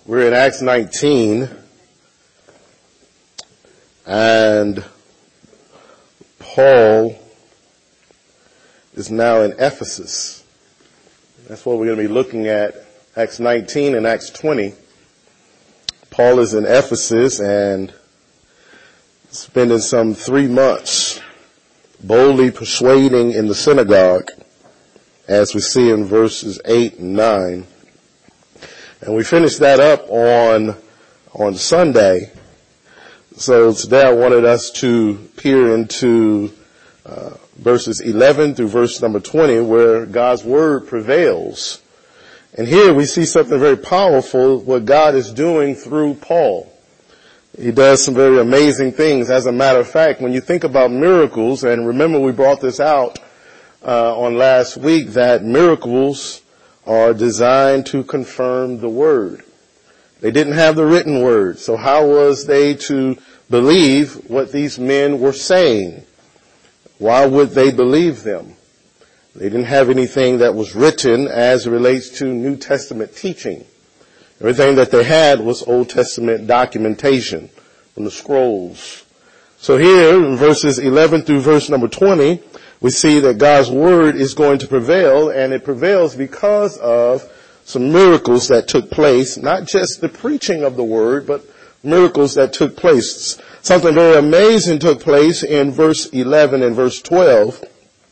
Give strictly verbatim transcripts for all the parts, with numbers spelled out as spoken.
We're in Acts nineteen, and Paul is now in Ephesus. That's what we're going to be looking at, Acts nineteen and Acts twenty. Paul is in Ephesus and spending some three months boldly persuading in the synagogue, as we see in verses eight and nine. And we finished that up on on Sunday. So today I wanted us to peer into uh, verses eleven through verse number twenty, where God's word prevails. And here we see something very powerful, what God is doing through Paul. He does some very amazing things. As a matter of fact, when you think about miracles, and remember we brought this out uh, on last week, that miracles are designed to confirm the word. They didn't have the written word, so how was they to believe what these men were saying? Why would they believe them? They didn't have anything that was written as it relates to New Testament teaching. Everything that they had was Old Testament documentation from the scrolls. So here in verses eleven through verse number twenty, we see that God's word is going to prevail, and it prevails because of some miracles that took place, not just the preaching of the word, but miracles that took place. Something very amazing took place in verse eleven and verse twelve.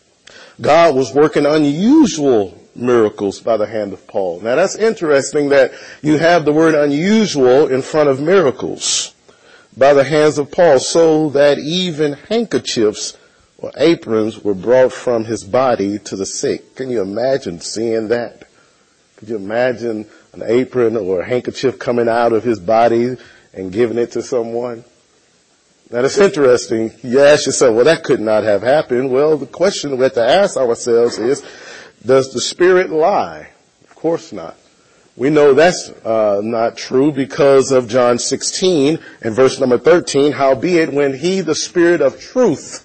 God was working unusual miracles by the hand of Paul. Now that's interesting that you have the word unusual in front of miracles by the hands of Paul, so that even handkerchiefs or aprons were brought from his body to the sick. Can you imagine seeing that? Could you imagine an apron or a handkerchief coming out of his body and giving it to someone? Now that's interesting. You ask yourself, well, that could not have happened. Well, the question we have to ask ourselves is, does the Spirit lie? Of course not. We know that's uh, not true because of John sixteen and verse number thirteen, howbeit when he, the Spirit of truth,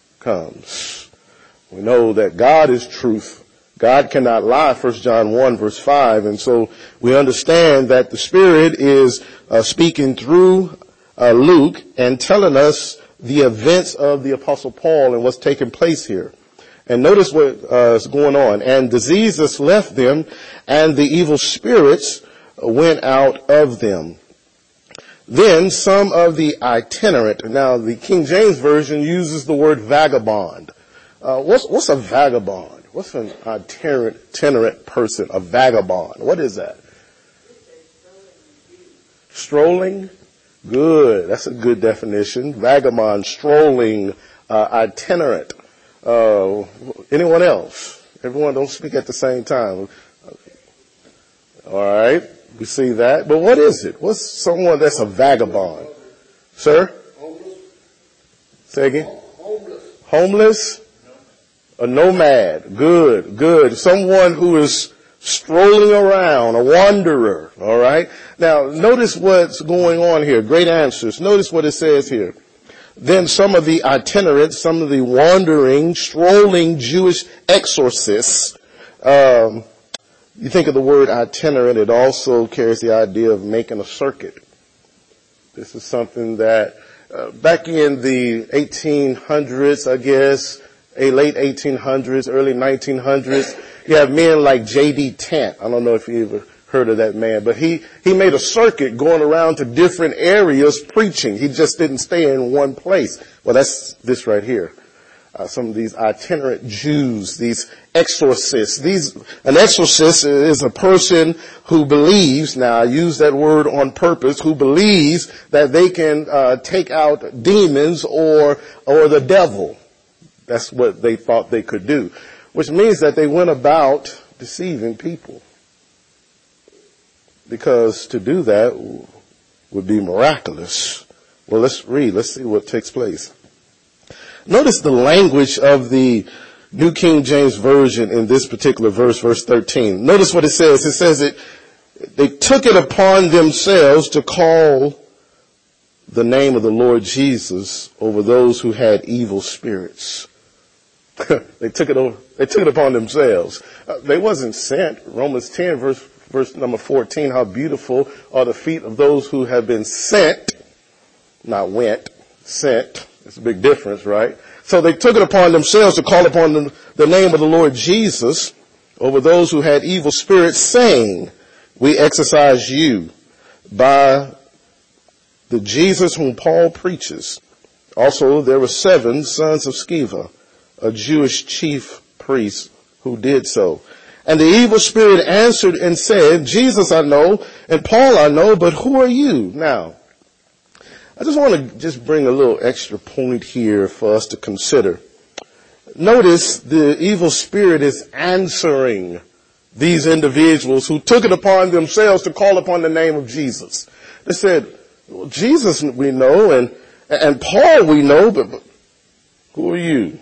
comes. We know that God is truth. God cannot lie, First John one verse five. And so we understand that the Spirit is uh, speaking through uh, Luke and telling us the events of the Apostle Paul and what's taking place here. And notice what uh, is going on. And diseases left them, and the evil spirits went out of them. Then some of the itinerant, now the King James Version uses the word vagabond. Uh, what's, what's a vagabond? What's an itinerant, itinerant person? A vagabond. What is that? Strolling? Good. That's a good definition. Vagabond, strolling, uh, itinerant. Uh, anyone else? Everyone don't speak at the same time. All right. We see that. But what is it? What's someone that's a vagabond? Sir? Homeless. Say again? Homeless. Homeless? A nomad. Good, good. Someone who is strolling around, a wanderer. All right. Now, notice what's going on here. Great answers. Notice what it says here. Then some of the itinerant, some of the wandering, strolling Jewish exorcists, um, you think of the word itinerant, it also carries the idea of making a circuit. This is something that uh, back in the eighteen hundreds, I guess, a late eighteen hundreds, early nineteen hundreds, you have men like J D Tant. I don't know if you ever heard of that man, but he, he made a circuit going around to different areas preaching. He just didn't stay in one place. Well, that's this right here. Uh, some of these itinerant Jews, these exorcists. These, an exorcist is a person who believes, now I use that word on purpose, who believes that they can uh, take out demons or, or the devil. That's what they thought they could do, which means that they went about deceiving people. Because to do that would be miraculous. Well, let's read. Let's see what takes place. Notice the language of the New King James Version in this particular verse, verse thirteen. Notice what it says. It says that they took it upon themselves to call the name of the Lord Jesus over those who had evil spirits. they took it over. They took it upon themselves. Uh, they wasn't sent. Romans ten verse verse number fourteen, how beautiful are the feet of those who have been sent, not went, sent. It's a big difference, right? So they took it upon themselves to call upon the, the name of the Lord Jesus over those who had evil spirits, saying, we exorcise you by the Jesus whom Paul preaches. Also, there were seven sons of Sceva, a Jewish chief priest, who did so. And the evil spirit answered and said, Jesus I know, and Paul I know, but who are you? Now, I just want to just bring a little extra point here for us to consider. Notice the evil spirit is answering these individuals who took it upon themselves to call upon the name of Jesus. They said, well, Jesus we know, and, and Paul we know, but, but who are you?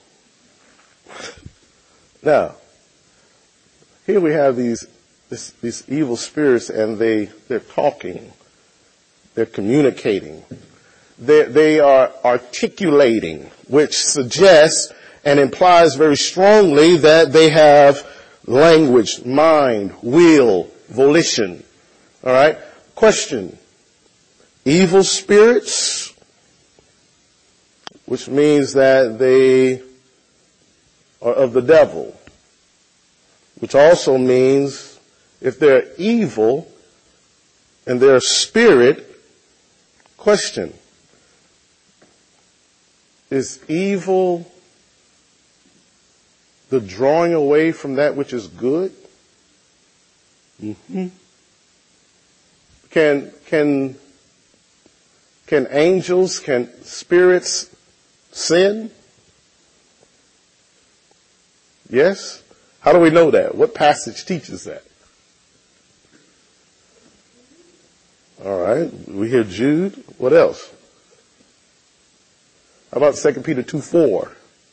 Now, here we have these, this, these evil spirits, and they, they're talking. They're communicating. They, they are articulating, which suggests and implies very strongly that they have language, mind, will, volition. All right? Question. Evil spirits, which means that they are of the devil, which also means if they're evil and they're a spirit, question. Is evil the drawing away from that which is good? Mm-hmm. Can, can, can angels, can spirits sin? Yes? How do we know that? What passage teaches that? All right. We hear Jude. What else? How about Second Peter two four?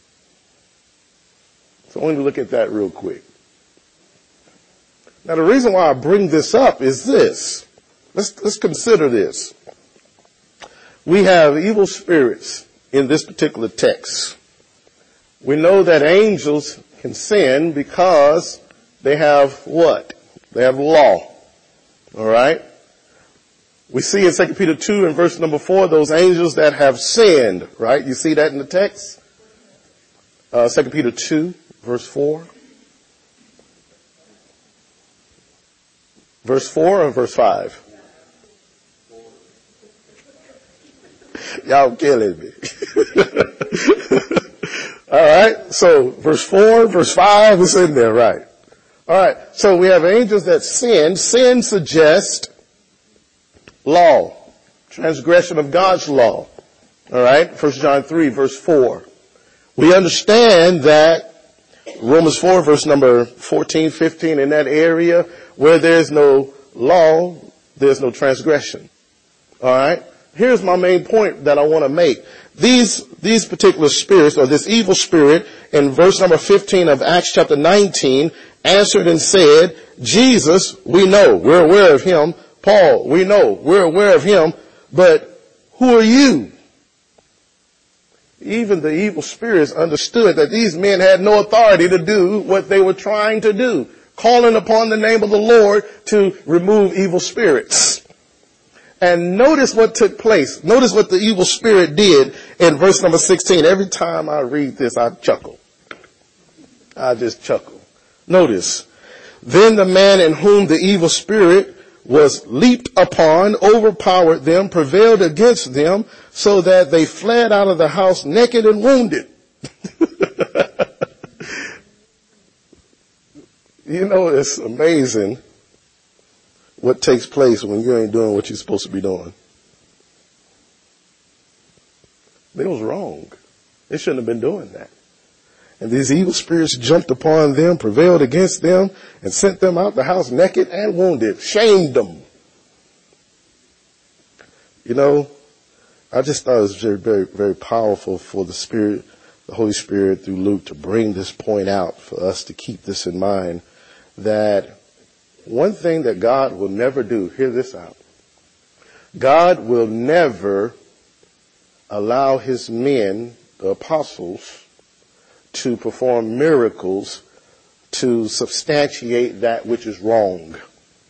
So I want to look at that real quick. Now the reason why I bring this up is this. Let's, let's consider this. We have evil spirits in this particular text. We know that angels can sin because they have what? They have law. All right? We see in Second Peter two and verse number four, those angels that have sinned, right? You see that in the text? Uh, Second Peter two, verse four. Verse four or verse five? Y'all killing me. All right. So verse four, verse five is in there, right? All right. So we have angels that sin. Sin suggests law, transgression of God's law. All right. First John three, verse four. We understand that Romans four, verse number fourteen, fifteen, in that area where there's no law, there's no transgression. All right. Here's my main point that I want to make. These, these particular spirits, or this evil spirit, in verse number fifteen of Acts chapter nineteen, answered and said, Jesus, we know, we're aware of him. Paul, we know, we're aware of him, but who are you? Even the evil spirits understood that these men had no authority to do what they were trying to do, calling upon the name of the Lord to remove evil spirits. And notice what took place. Notice what the evil spirit did in verse number sixteen. Every time I read this, I chuckle. I just chuckle. Notice. Then the man in whom the evil spirit was leaped upon, overpowered them, prevailed against them, so that they fled out of the house naked and wounded. You know, it's amazing what takes place when you ain't doing what you're supposed to be doing. They was wrong. They shouldn't have been doing that. And these evil spirits jumped upon them, prevailed against them, and sent them out the house naked and wounded, shamed them. You know, I just thought it was very, very, very powerful for the Spirit, the Holy Spirit through Luke to bring this point out for us to keep this in mind, that one thing that God will never do, hear this out. God will never allow his men, the apostles, to perform miracles to substantiate that which is wrong.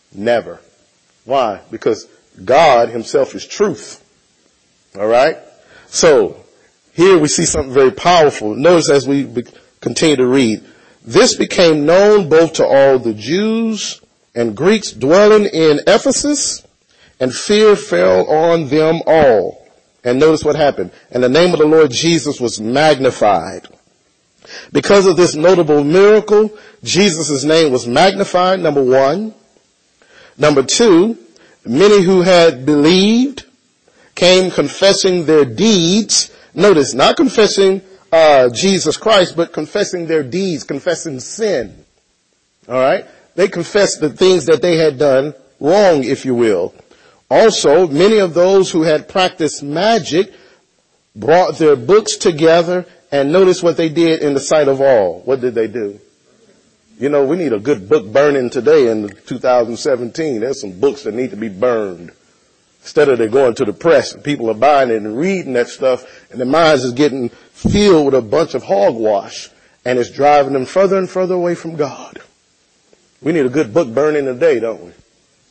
Never. Why? Because God himself is truth. All right? So, here we see something very powerful. Notice as we be- continue to read. This became known both to all the Jews and Greeks dwelling in Ephesus, and fear fell on them all. And notice what happened. And the name of the Lord Jesus was magnified. Because of this notable miracle, Jesus' name was magnified, number one. Number two, many who had believed came confessing their deeds. Notice, not confessing uh Jesus Christ, but confessing their deeds, confessing sin. All right? They confessed the things that they had done wrong, if you will. Also, many of those who had practiced magic brought their books together, and notice what they did in the sight of all. What did they do? You know, we need a good book burning today in two thousand seventeen. There's some books that need to be burned. Instead of they going to the press, and people are buying it and reading that stuff, and their minds is getting filled with a bunch of hogwash, and it's driving them further and further away from God. We need a good book burning today, don't we?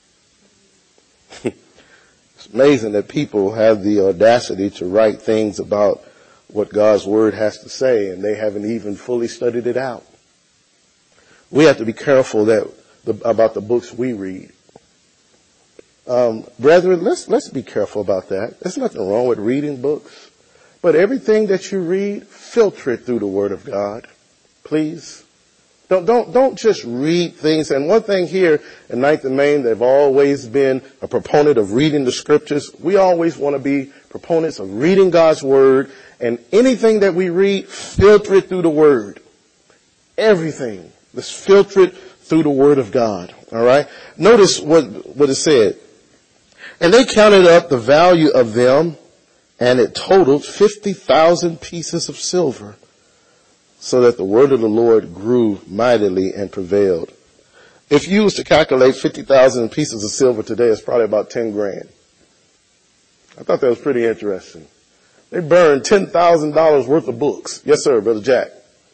It's amazing that people have the audacity to write things about what God's word has to say, and they haven't even fully studied it out. We have to be careful that the, about the books we read. Um, brethren, let's let's be careful about that. There's nothing wrong with reading books, but everything that you read, filter it through the Word of God, please. Don't don't don't just read things. And one thing here in Ninth and Main, they've always been a proponent of reading the Scriptures. We always want to be proponents of reading God's Word, and anything that we read, filter it through the Word. Everything, let's filter it through the Word of God. All right. Notice what what it said. And they counted up the value of them, and it totaled fifty thousand pieces of silver, so that the word of the Lord grew mightily and prevailed. If you was to calculate fifty thousand pieces of silver today, it's probably about ten grand. I thought that was pretty interesting. They burned ten thousand dollars worth of books. Yes, sir, Brother Jack.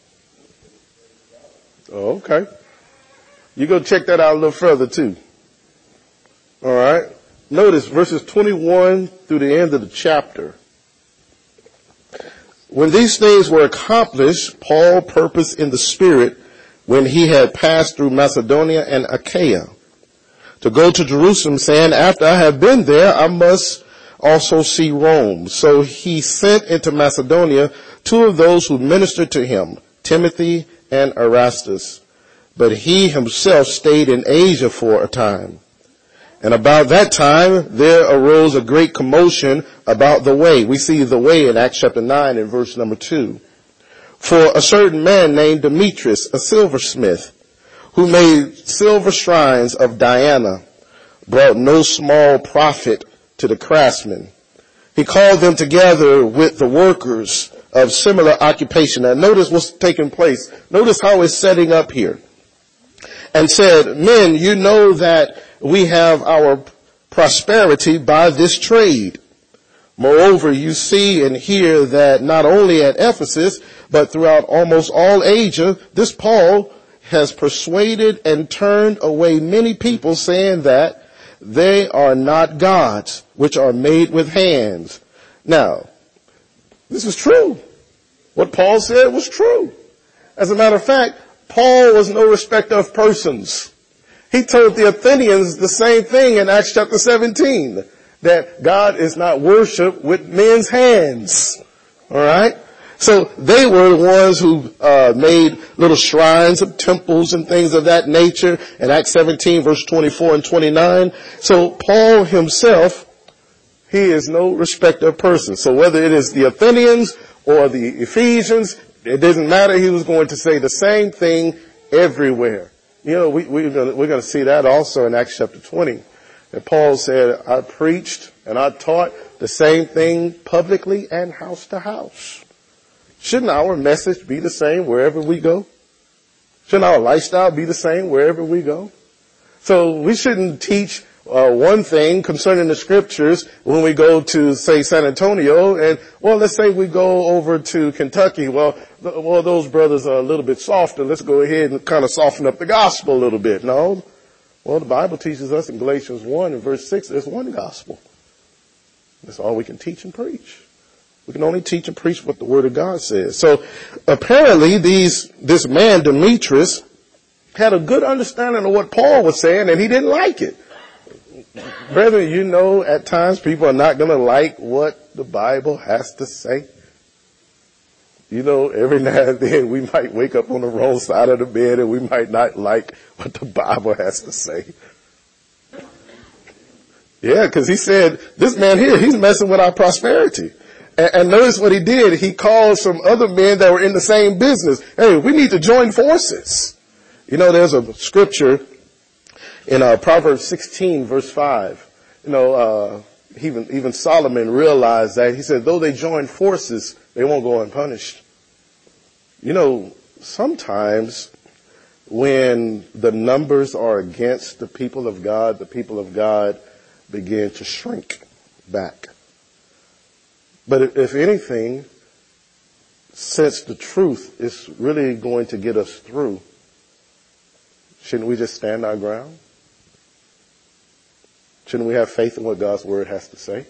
Oh, okay. You go check that out a little further too. All right. Notice verses twenty-one through the end of the chapter. When these things were accomplished, Paul purposed in the Spirit, when he had passed through Macedonia and Achaia, to go to Jerusalem, saying, after I have been there, I must also see Rome. So he sent into Macedonia two of those who ministered to him, Timothy and Erastus. But he himself stayed in Asia for a time. And about that time, there arose a great commotion about the way. We see the way in Acts chapter nine and verse number two. For a certain man named Demetrius, a silversmith, who made silver shrines of Diana, brought no small profit to the craftsmen. He called them together with the workers of similar occupation. Now notice what's taking place. Notice how it's setting up here. And said, men, you know that we have our prosperity by this trade. Moreover, you see and hear that not only at Ephesus, but throughout almost all Asia, this Paul has persuaded and turned away many people, saying that they are not gods, which are made with hands. Now, this is true. What Paul said was true. As a matter of fact, Paul was no respecter of persons. He told the Athenians the same thing in Acts chapter seventeen, that God is not worshipped with men's hands. All right? So they were the ones who uh made little shrines of temples and things of that nature in Acts seventeen, verse twenty-four and twenty-nine. So Paul himself, he is no respecter of persons. So whether it is the Athenians or the Ephesians, it doesn't matter. He was going to say the same thing everywhere. You know, we, we're going we're to see that also in Acts chapter twenty. And Paul said, I preached and I taught the same thing publicly and house to house. Shouldn't our message be the same wherever we go? Shouldn't our lifestyle be the same wherever we go? So we shouldn't teach uh, one thing concerning the scriptures when we go to, say, San Antonio, and, well, let's say we go over to Kentucky. Well, th- well, those brothers are a little bit softer. Let's go ahead and kind of soften up the gospel a little bit. No, Well, the Bible teaches us in Galatians one and verse six, there's one gospel. That's all we can teach and preach. We can only teach and preach what the Word of God says. So apparently these, this man, Demetrius, had a good understanding of what Paul was saying, and he didn't like it. Brethren, you know at times people are not going to like what the Bible has to say. You know, every now and then we might wake up on the wrong side of the bed and we might not like what the Bible has to say. Yeah, because he said, this man here, he's messing with our prosperity. And, and notice what he did. He called some other men that were in the same business. Hey, we need to join forces. You know, there's a scripture in uh, Proverbs sixteen, verse five. You know, uh, even, even Solomon realized that. He said, though they join forces, they won't go unpunished. You know, sometimes when the numbers are against the people of God, the people of God begin to shrink back. But if anything, since the truth is really going to get us through, shouldn't we just stand our ground? Shouldn't we have faith in what God's Word has to say?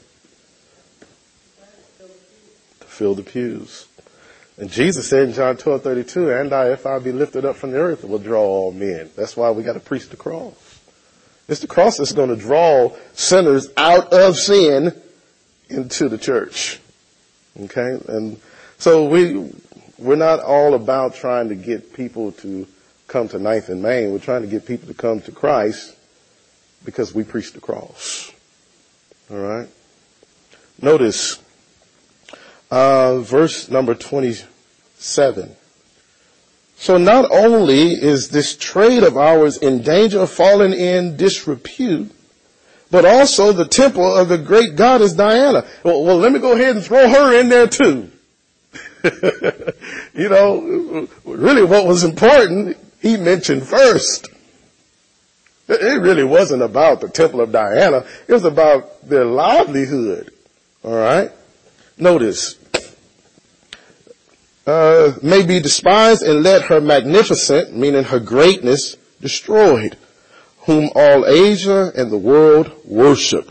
To fill the pews. And Jesus said in John twelve thirty-two, and I, if I be lifted up from the earth, will draw all men. That's why we got to preach the cross. It's the cross that's going to draw sinners out of sin into the church. Okay? And so we, we're not all about trying to get people to come to Ninth and Main. We're trying to get people to come to Christ because we preach the cross. All right? Notice uh, verse number twenty-seven. So not only is this trade of ours in danger of falling in disrepute, but also the temple of the great goddess Diana. Well, well let me go ahead and throw her in there too. You know, really what was important, he mentioned first. It really wasn't about the temple of Diana. It was about their livelihood. All right? Notice. Uh, may be despised and let her magnificent, meaning her greatness, destroyed, whom all Asia and the world worshipped.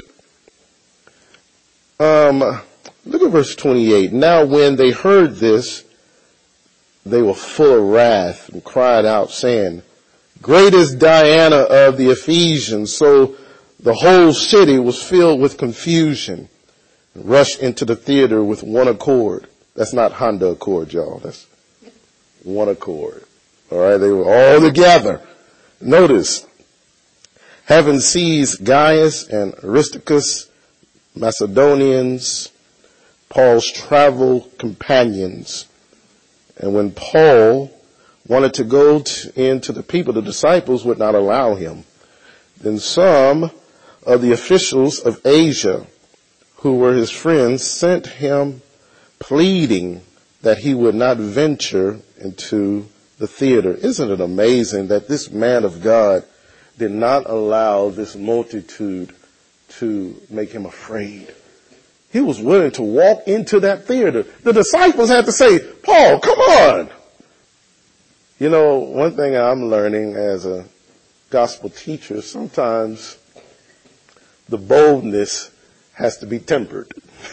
Um, look at verse twenty-eight. Now when they heard this, they were full of wrath and cried out, saying, Great is Diana of the Ephesians. So the whole city was filled with confusion and rushed into the theater with one accord. That's not Honda Accord, y'all. That's one accord. All right, they were all together. Notice, having seized Gaius and Aristarchus, Macedonians, Paul's travel companions. And when Paul wanted to go to, into the people, the disciples would not allow him. Then some of the officials of Asia, who were his friends, sent him pleading that he would not venture into the theater. Isn't it amazing that this man of God did not allow this multitude to make him afraid? He was willing to walk into that theater. The disciples had to say, Paul, come on. You know, one thing I'm learning as a gospel teacher, sometimes the boldness has to be tempered.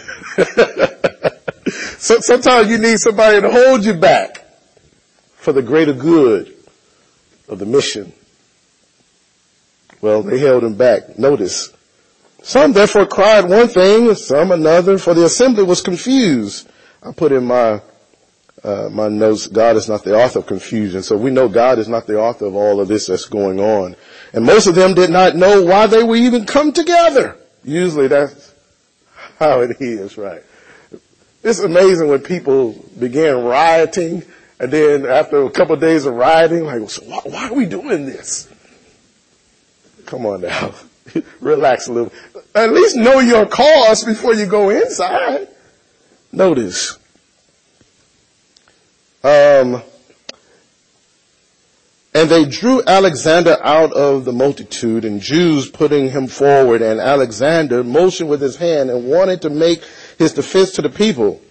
So sometimes you need somebody to hold you back for the greater good of the mission. Well, they held him back. Notice, some therefore cried one thing, some another, for the assembly was confused. I put in my uh, my notes, God is not the author of confusion. So we know God is not the author of all of this that's going on. And most of them did not know why they were even come together. Usually that's how it is, right? It's amazing when people began rioting, and then after a couple of days of rioting, like, so why, why are we doing this? Come on now. Relax a little. At least know your cause before you go inside. Notice. Um, and they drew Alexander out of the multitude, and Jews putting him forward, and Alexander motioned with his hand and wanted to make his defense to the people.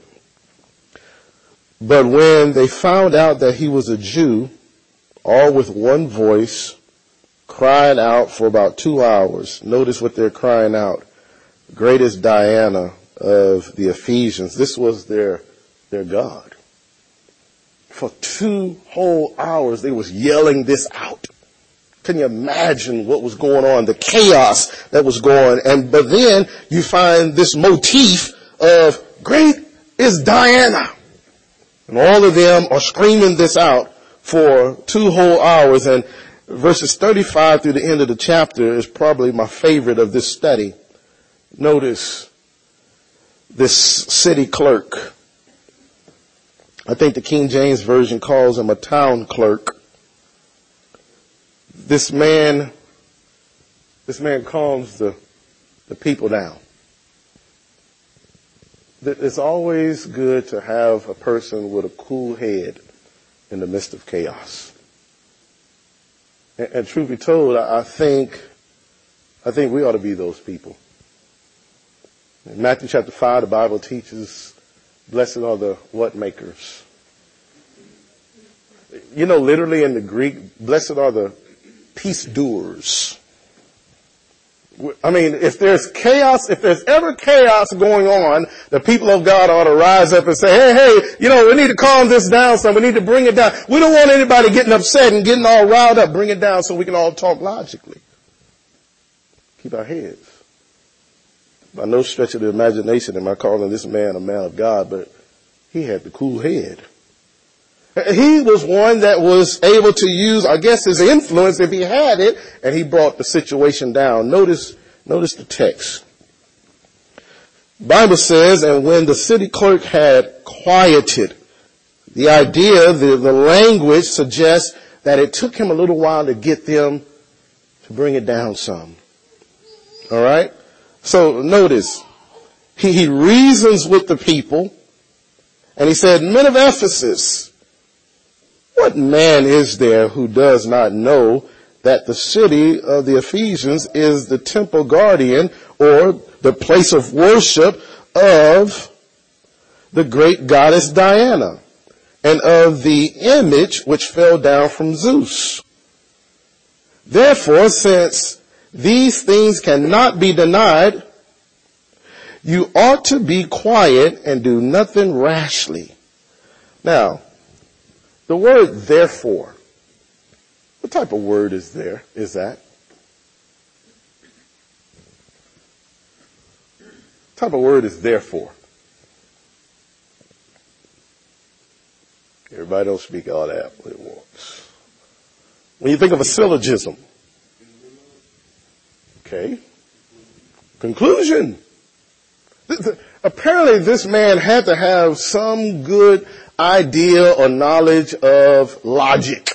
But when they found out that he was a Jew, all with one voice crying out for about two hours. Notice what they're crying out. Greatest Diana of the Ephesians. This was their, their God. For two whole hours, they was yelling this out. Can you imagine what was going on? The chaos that was going. And, but then you find this motif of great is Diana. And all of them are screaming this out for two whole hours. And verses thirty-five through the end of the chapter is probably my favorite of this study. Notice this city clerk. I think the King James Version calls him a town clerk. This man, this man calms the, the people down. It's always good to have a person with a cool head in the midst of chaos. And, and truth be told, I, I think, I think we ought to be those people. In Matthew chapter five, the Bible teaches, blessed are the what makers. You know, literally in the Greek, blessed are the peace doers. I mean, if there's chaos, if there's ever chaos going on, the people of God ought to rise up and say, hey, hey, you know, we need to calm this down some. We need to bring it down. We don't want anybody getting upset and getting all riled up. Bring it down so we can all talk logically. Keep our heads. By no stretch of the imagination am I calling this man a man of God, but he had the cool head. He was one that was able to use, I guess, his influence if he had it, and he brought the situation down. Notice, notice the text. Bible says, and when the city clerk had quieted, the idea, the, the language suggests that it took him a little while to get them to bring it down some. All right? So notice, he, he reasons with the people, and he said, men of Ephesus, what man is there who does not know that the city of the Ephesians is the temple guardian or the place of worship of the great goddess Diana and of the image which fell down from Zeus? Therefore, since these things cannot be denied, you ought to be quiet and do nothing rashly. Now, the word therefore, what type of word is there, is that? What type of word is therefore? Everybody don't speak all that at once. When you think of a syllogism, okay, conclusion. Apparently this man had to have some good idea or knowledge of logic.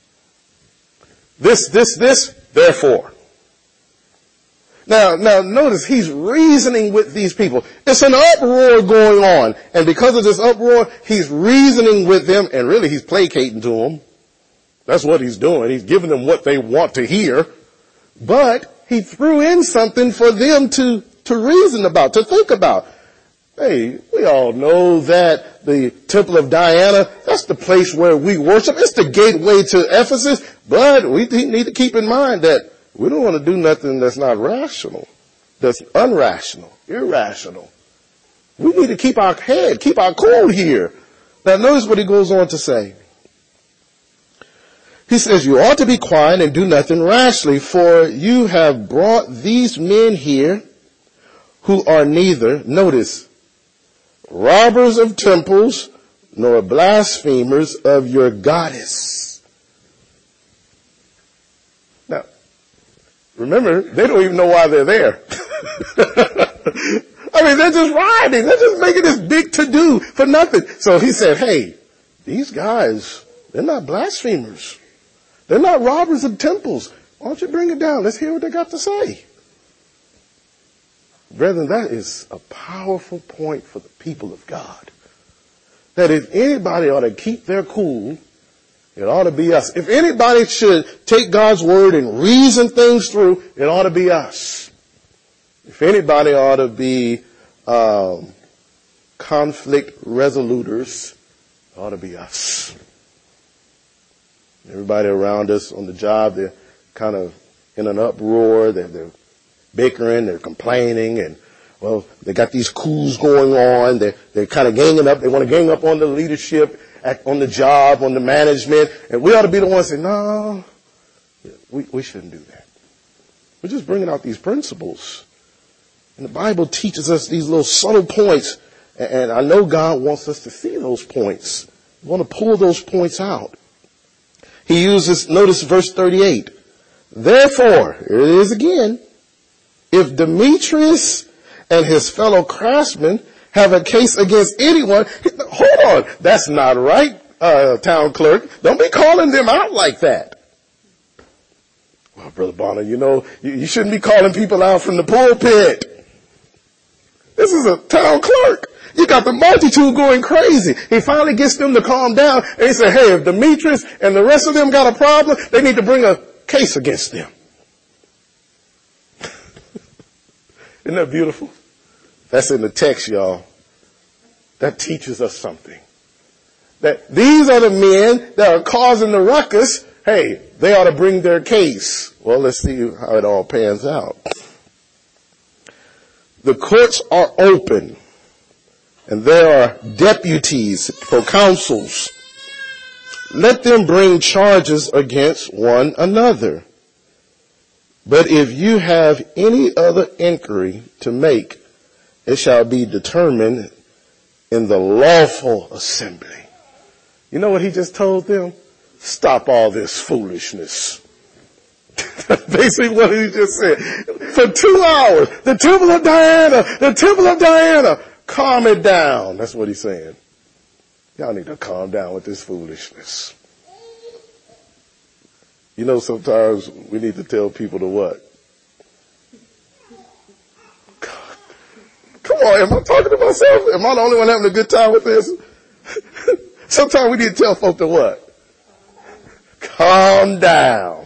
This, this, this, therefore. Now, now notice he's reasoning with these people. It's an uproar going on. And because of this uproar, he's reasoning with them and really he's placating to them. That's what he's doing. He's giving them what they want to hear. But he threw in something for them to, to reason about, to think about. Hey, we all know that the Temple of Diana, that's the place where we worship. It's the gateway to Ephesus. But we need to keep in mind that we don't want to do nothing that's not rational, that's unrational, irrational. We need to keep our head, keep our cool here. Now notice what he goes on to say. He says, you ought to be quiet and do nothing rashly, for you have brought these men here who are neither, notice, robbers of temples, nor blasphemers of your goddess. Now, remember, they don't even know why they're there. I mean, they're just riding. They're just making this big to-do for nothing. So he said, hey, these guys, they're not blasphemers. They're not robbers of temples. Why don't you bring it down? Let's hear what they got to say. Brethren, that is a powerful point for the people of God. That if anybody ought to keep their cool, it ought to be us. If anybody should take God's word and reason things through, it ought to be us. If anybody ought to be um, conflict resoluters, it ought to be us. Everybody around us on the job, they're kind of in an uproar. They're, they're bickering, they're complaining, and, well, they got these coups going on. They're, they're kind of ganging up. They want to gang up on the leadership, at, on the job, on the management. And we ought to be the ones saying, no, we, we shouldn't do that. We're just bringing out these principles. And the Bible teaches us these little subtle points. And I know God wants us to see those points. We want to pull those points out. He uses, notice verse thirty-eight. Therefore, here it is again. If Demetrius and his fellow craftsmen have a case against anyone, hold on, that's not right, uh, town clerk. Don't be calling them out like that. Well, Brother Bonner, you know, you, you shouldn't be calling people out from the pulpit. This is a town clerk. You got the multitude going crazy. He finally gets them to calm down, and he said, hey, if Demetrius and the rest of them got a problem, they need to bring a case against them. Isn't that beautiful? That's in the text, y'all. That teaches us something. That these are the men that are causing the ruckus. Hey, they ought to bring their case. Well, let's see how it all pans out. The courts are open, and there are deputies, proconsuls. Let them bring charges against one another. But if you have any other inquiry to make, it shall be determined in the lawful assembly. You know what he just told them? Stop all this foolishness. That's basically what he just said. For two hours, the temple of Diana, the temple of Diana, calm it down. That's what he's saying. Y'all need to calm down with this foolishness. You know, sometimes we need to tell people to what? God. Come on, am I talking to myself? Am I the only one having a good time with this? Sometimes we need to tell folk to what? Calm down.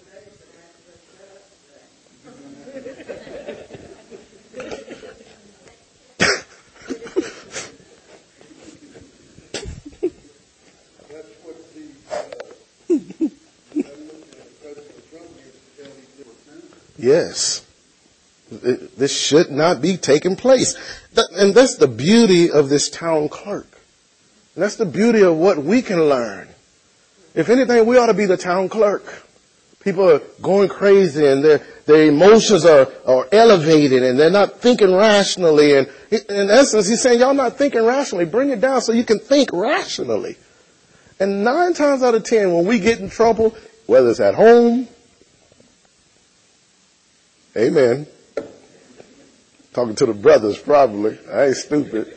Yes. This should not be taking place. And that's the beauty of this town clerk. And that's the beauty of what we can learn. If anything, we ought to be the town clerk. People are going crazy and their, their emotions are, are elevated and they're not thinking rationally. And in essence, he's saying, y'all not thinking rationally. Bring it down so you can think rationally. And nine times out of ten, when we get in trouble, whether it's at home, amen. Talking to the brothers, probably. I ain't stupid.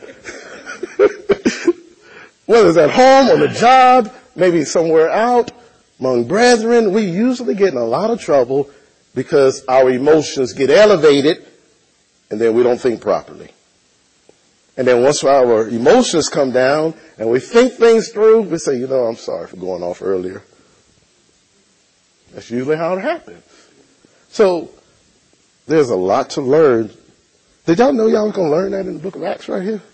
Whether it's at home, on the job, maybe somewhere out, among brethren, we usually get in a lot of trouble because our emotions get elevated and then we don't think properly. And then once our emotions come down and we think things through, we say, you know, I'm sorry for going off earlier. That's usually how it happens. So, there's a lot to learn. Did y'all know y'all was going to learn that in the book of Acts right here?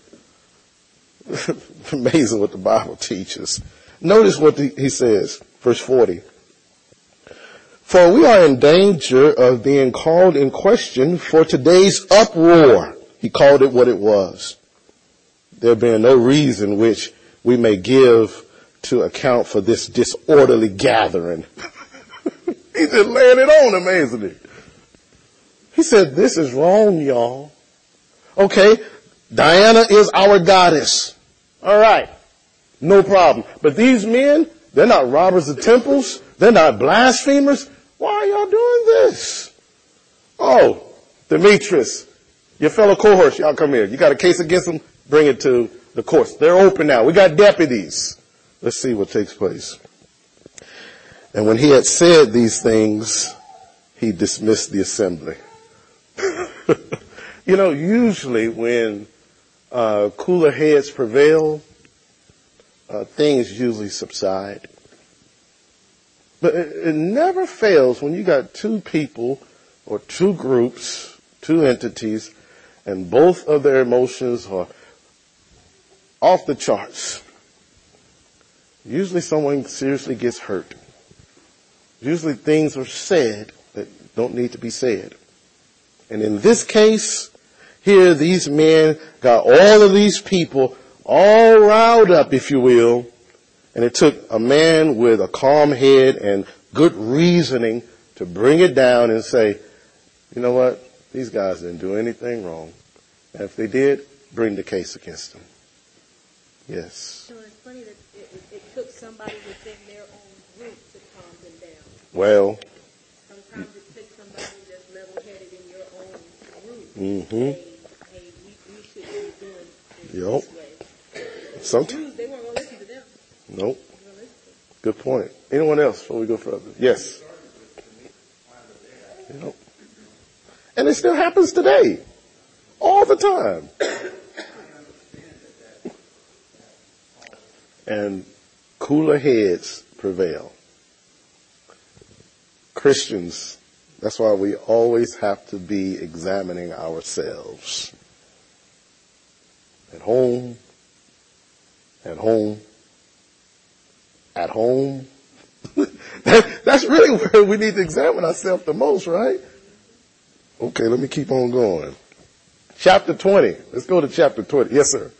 Amazing what the Bible teaches. Notice what the, he says, verse forty. For we are in danger of being called in question for today's uproar. He called it what it was. There being no reason which we may give to account for this disorderly gathering. He's just laying it on, amazingly. He said, this is wrong, y'all. Okay, Diana is our goddess. All right, no problem. But these men, they're not robbers of temples. They're not blasphemers. Why are y'all doing this? Oh, Demetrius, your fellow cohorts, y'all come here. You got a case against them? Bring it to the courts. They're open now. We got deputies. Let's see what takes place. And when he had said these things, he dismissed the assembly. You know, usually when uh, cooler heads prevail, uh, things usually subside. But it, it never fails when you got two people or two groups, two entities, and both of their emotions are off the charts. Usually someone seriously gets hurt. Usually things are said that don't need to be said. And in this case, here these men got all of these people all riled up, if you will, and it took a man with a calm head and good reasoning to bring it down and say, you know what, these guys didn't do anything wrong. And if they did, bring the case against them. Yes. So it's funny that it, it, it took somebody within their own group to calm them down. Well, sometimes it takes somebody that's level-headed in your own group. Mm-hmm. Hey, hey, we, we should be doing it Yep. this way. Sometimes. They weren't going to listen to them. Nope. Good point. Anyone else before we go further? Yes. Yep. And it still happens today. All the time. And cooler heads prevail. Christians, that's why we always have to be examining ourselves. At home, at home, at home. that, that's really where we need to examine ourselves the most, right? Okay, let me keep on going. Chapter twenty. Let's go to chapter twenty. Yes, sir.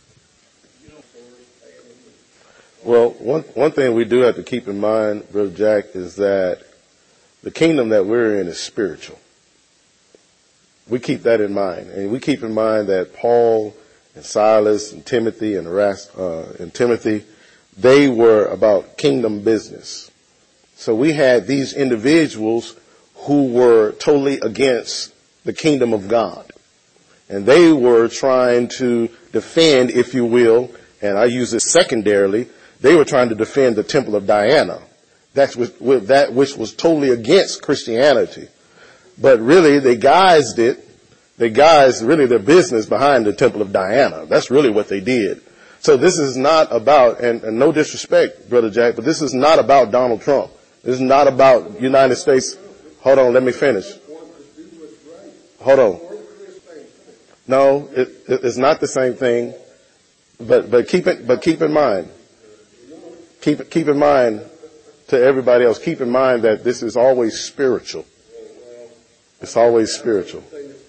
Well, one, one thing we do have to keep in mind, Brother Jack, is that the kingdom that we're in is spiritual. We keep that in mind. And we keep in mind that Paul and Silas and Timothy and the rest, uh, and Timothy, they were about kingdom business. So we had these individuals who were totally against the kingdom of God. And they were trying to defend, if you will, and I use it secondarily, they were trying to defend the temple of Diana. That's with that which was totally against Christianity. But really, they guised it. They guised really their business behind the temple of Diana. That's really what they did. So this is not about, and, and no disrespect, Brother Jack, but this is not about Donald Trump. This is not about United States. Hold on, let me finish. Hold on. No, it, it, it's not the same thing. But but keep it. But keep in mind. Keep keep in mind to everybody else. Keep in mind that this is always spiritual. It's always spiritual.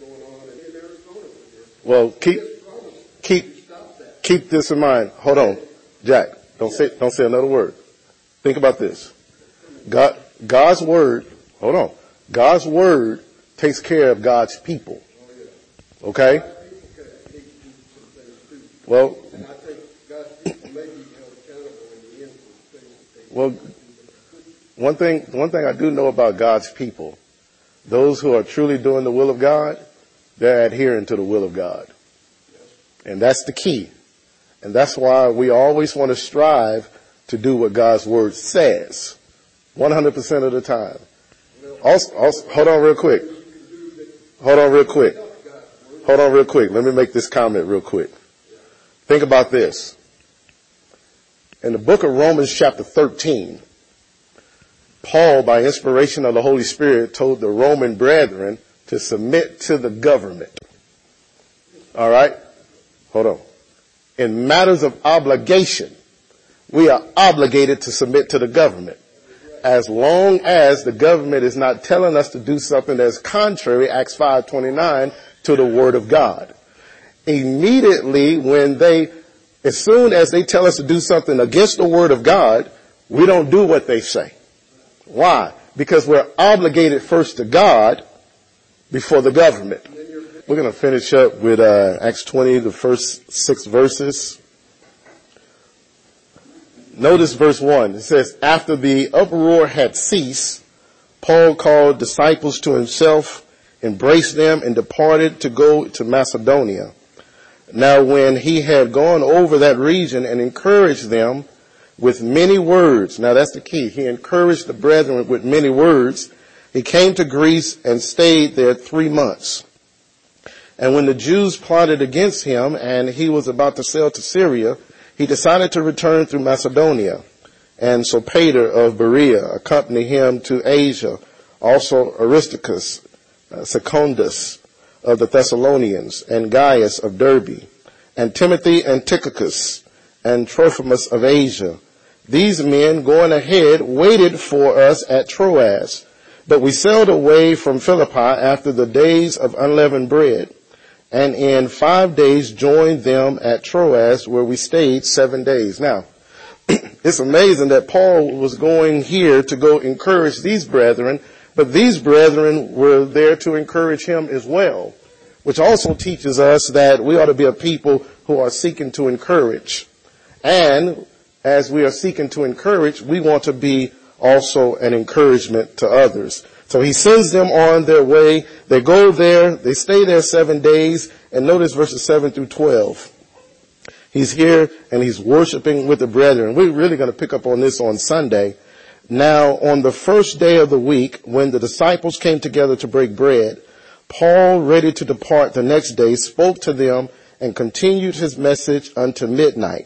Well, keep keep keep this in mind. Hold on, Jack. Don't say don't say another word. Think about this. God God's word. Hold on. God's word takes care of God's people. Okay? Well, well, one thing, one thing I do know about God's people, those who are truly doing the will of God, they're adhering to the will of God. And that's the key. And that's why we always want to strive to do what God's word says. one hundred percent of the time. Also, also, hold on real quick. Hold on real quick. Hold on real quick. Let me make this comment real quick. Think about this. In the book of Romans chapter thirteen, Paul, by inspiration of the Holy Spirit, told the Roman brethren to submit to the government. All right? Hold on. In matters of obligation, we are obligated to submit to the government, as long as the government is not telling us to do something that's contrary, Acts five twenty-nine, to the word of God. Immediately when they, as soon as they tell us to do something against the word of God, we don't do what they say. Why? Because we're obligated first to God before the government. We're going to finish up with uh, Acts twenty, the first six verses. Notice verse one. It says, after the uproar had ceased, Paul called disciples to himself, embraced them, and departed to go to Macedonia. Now when he had gone over that region and encouraged them with many words, now that's the key, he encouraged the brethren with many words, he came to Greece and stayed there three months. And when the Jews plotted against him and he was about to sail to Syria, he decided to return through Macedonia. And Sopater of Berea accompanied him to Asia, also Aristarchus, uh, Secundus of the Thessalonians, and Gaius of Derbe, and Timothy and Tychicus, and Trophimus of Asia. These men, going ahead, waited for us at Troas, But we sailed away from Philippi after the days of unleavened bread, and in five days joined them at Troas, where we stayed seven days. Now, it's amazing that Paul was going here to go encourage these brethren, but these brethren were there to encourage him as well, which also teaches us that we ought to be a people who are seeking to encourage. And as we are seeking to encourage, we want to be also an encouragement to others. So he sends them on their way. They go there. They stay there seven days. And notice verses seven through twelve. He's here and he's worshiping with the brethren. We're really going to pick up on this on Sunday. Now, on the first day of the week, when the disciples came together to break bread, Paul, ready to depart the next day, spoke to them and continued his message unto midnight.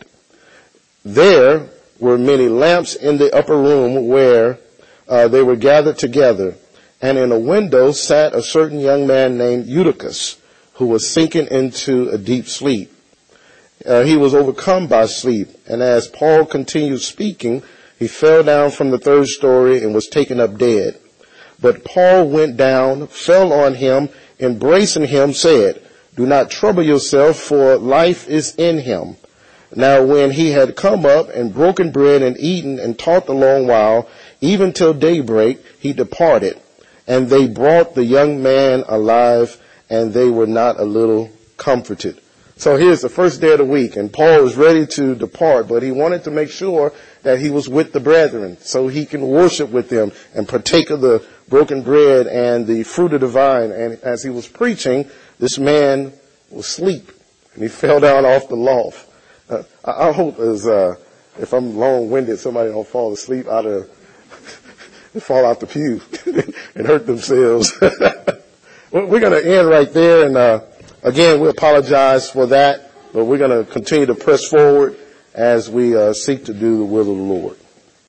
There were many lamps in the upper room where uh, they were gathered together, and in a window sat a certain young man named Eutychus, who was sinking into a deep sleep. Uh, he was overcome by sleep, and as Paul continued speaking, he fell down from the third story and was taken up dead. But Paul went down, fell on him, embracing him, said, "Do not trouble yourself, for life is in him." Now when he had come up and broken bread and eaten and taught a long while, even till daybreak, he departed. And they brought the young man alive, and they were not a little comforted. So here's the first day of the week, and Paul is ready to depart, but he wanted to make sure that he was with the brethren so he can worship with them and partake of the broken bread and the fruit of the vine. And as he was preaching, this man was asleep, and he fell down off the loft. Uh, I, I hope as, uh, if I'm long-winded, somebody don't fall asleep out of, fall out the pew and hurt themselves. We're going to end right there, and uh, again, we apologize for that, but we're going to continue to press forward as we uh, seek to do the will of the Lord.